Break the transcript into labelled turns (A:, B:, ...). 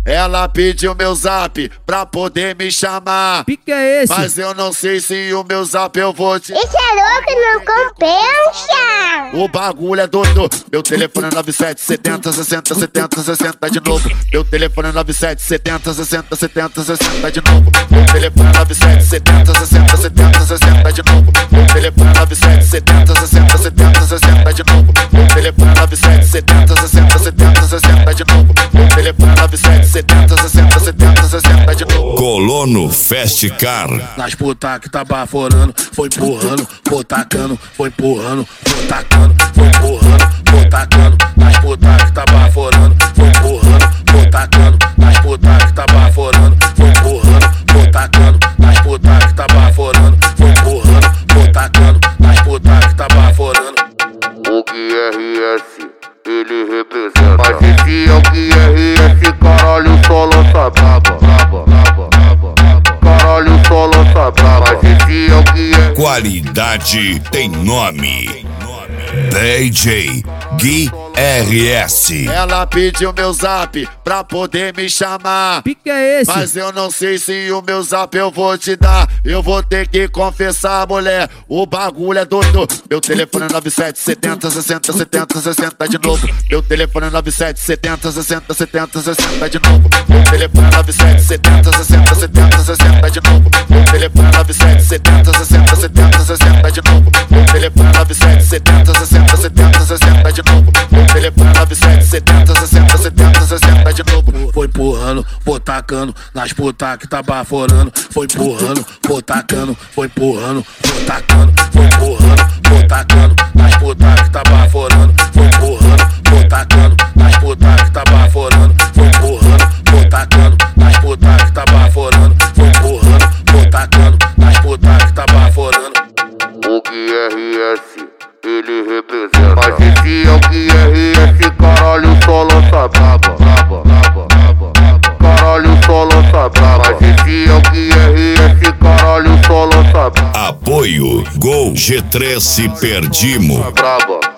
A: Ela pediu meu zap pra poder me chamar.
B: Que é esse?
A: Mas eu não sei se o meu zap eu vou te...
C: Esse é louco, não compensa.
A: O bagulho é doido. Meu telefone é 9770 60 70 60 de novo. Meu telefone é 9770 60 70 60 de novo. Meu telefone é 9770 60 70 60 de novo. Meu telefone é 9770 60 70 60 de novo. Meu telefone é 9770 60 70 60 de novo. Meu telefone é 9770 60 70 60 de novo.
D: Colou no Fast Car.
A: Nas puta que tá baforando, foi empurrando, foi tacando, foi empurrando, foi tacando, foi empurrando, foi tacando. Nas puta que tá baforando, foi empurrando, foi tacando. Nas puta que tá baforando, foi empurrando, foi tacando. Nas puta que tá baforando, foi empurrando, foi tacando. Nas puta que tá baforando.
E: O QRS, ele representa. Mas esse é o QRS, caralho, só lança braba. Caralho, só lança braba. Mas esse é o QRS.
D: Qualidade tem nome. DJ Gui RS.
A: Ela pediu meu zap pra poder me chamar.
B: Que é esse?
A: Mas eu não sei se o meu zap eu vou te dar. Eu vou ter que confessar, mulher, o bagulho é doido. Meu telefone é 9770 60 70 60 de novo. Meu telefone é 9770 60 70 60 de novo. Meu telefone é 9770 60 70 60 de novo. Meu telefone é 9770 60 70 60 de novo. Meu telefone é 9770 60 70 60 de novo. Meu telefone é 9770 60 70 60 de novo. Foi empurrando, foi tacando, nas puta que tá baforando. Foi empurrando, foi tacando, foi empurrando, foi tacando, foi empurrando, foi tacando, nas puta que tá baforando. Foi empurrando, foi tacando, nas puta que tá baforando. Foi empurrando, foi tacando, nas puta que tá baforando. Foi empurrando, foi tacando, nas puta que tá baforando.
E: O QRS, ele representa. Mas esse é o QRS, caralho, só lança braba. Caralho, só lança braba. Mas esse é o QRS, caralho, só lança braba.
D: Apoio Gol G3 se perdimos.
E: Braba.